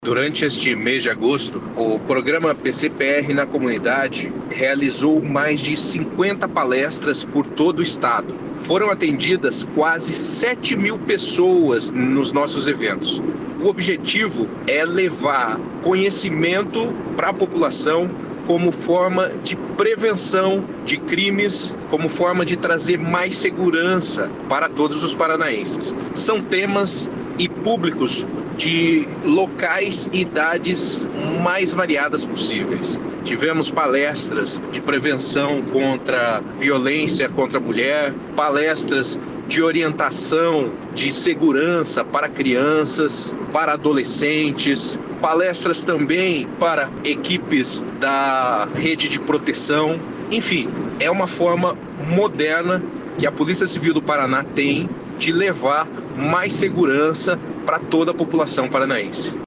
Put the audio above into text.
Durante este mês de agosto, o programa PCPR na comunidade realizou mais de 50 palestras por todo o estado. Foram atendidas quase 7.000 pessoas nos nossos eventos. O objetivo é levar conhecimento para a população como forma de prevenção de crimes, como forma de trazer mais segurança para todos os paranaenses. São temas e públicos de locais e idades mais variadas possíveis. Tivemos palestras de prevenção contra violência contra a mulher, palestras de orientação de segurança para crianças, para adolescentes, palestras também para equipes da rede de proteção. Enfim, é uma forma moderna que a Polícia Civil do Paraná tem de levar mais segurança para toda a população paranaense.